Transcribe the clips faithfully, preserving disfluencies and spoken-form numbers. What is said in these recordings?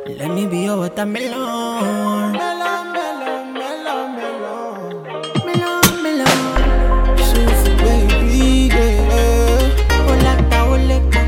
Let me be your watermelon. Melon, melon, melon, melon. Melon, melon. Sufu baby, yeah. Olata, olekpo.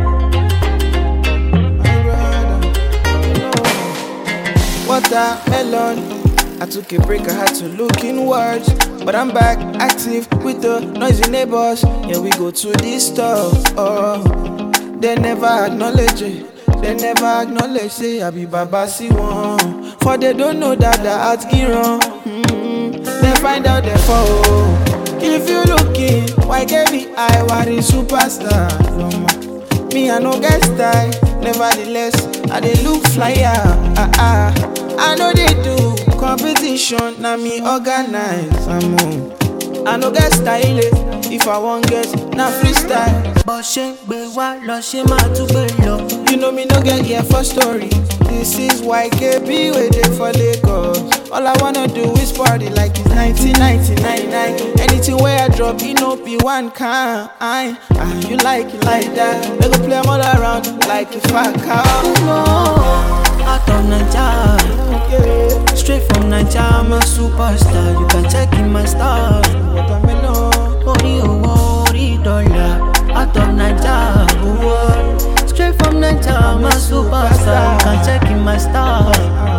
My brother, melon. Watermelon. I took a break, I had to look inwards. But I'm back, active with the noisy neighbors. Yeah, we go to this stuff. Oh, they never acknowledge it. They never acknowledge, say I be Baba see one. For they don't know that the heart get wrong. Mm-hmm. They find out they fall. If you looking, why get me I worry superstar? No more. Me I no get style. Nevertheless, I they look flyer. Ah ah. I know they do competition. Now me organize. I'm on. I no get style. If I want get, now freestyle. Bó ṣe gbé wá lọ ṣe máa tún gbé lọ. You know me no get here for story. This is Y K B waiting for Lagos. All I wanna do is party like it's nineteen ninety-nine. Anything where I drop, it no be one kind. Ah, you like it like that? They go play 'em all around like a fat cow. No, out of Naija, Yeah. straight from Naija, I'm a superstar. You can check in my stars. Watermelon. Ori owo, ori dollar. Out of Naija, oh, straight from Naija, I'm a superstar. You can check in my stars.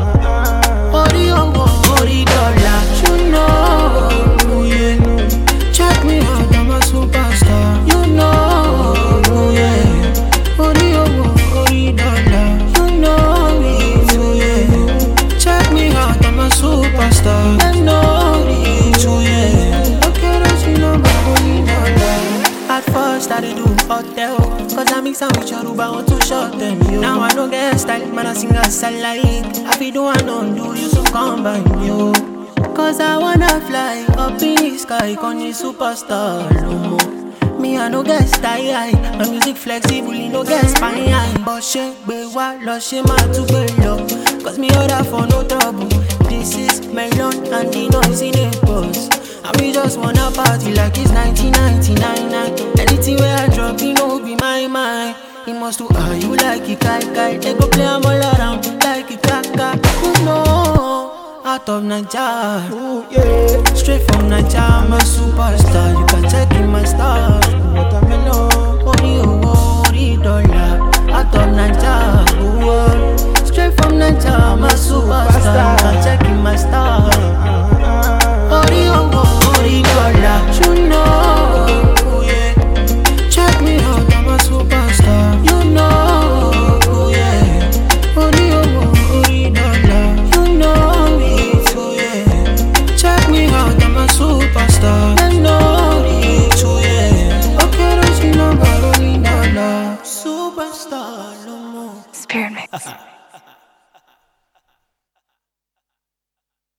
Ori owo, ori dollar. You know, yeah. Check me out, I'm a superstar. You know, yeah. Ori owo, ori dollar. You know it, yeah. Check me out, I'm a superstar. I know it, yeah. Okay, don't you know my ori dollar? At first I did do hotel, cause I mix and with Yoruba, want to short them, yo. Now I don't get style, man I sing as I like. I feel do and don't do, you so combine, yo. Cause I wanna fly up in the sky, con you superstar, no more. Me I no get style, my music flexible, you no get spine. But she be wa lo she ma to be low. Cause me order for no trouble. This is melon and the noise in it boss. And we just wanna party like it's nineteen ninety-nine. Anything where I drop, you know be my mind. It must do how you like it, kai kai. They go play 'em all around like it, kaka. You know, out of Naija, Ooh, yeah. straight from Naija, I'm a superstar. You can check in my stars. Watermelon. Ori owo, ori dollar. Out of Naija, oh, straight from Naija, I'm a superstar. You can check in my stars. Ori owo, ori dollar. You know, yeah. Check me out, I'm a superstar. You know, yeah. Ori owo, ori dollar. You know it, yeah. Check me out, I'm a superstar. I know it, yeah. Okay, don't you know about ori dollar? Superstar, no more. Spirit Mix.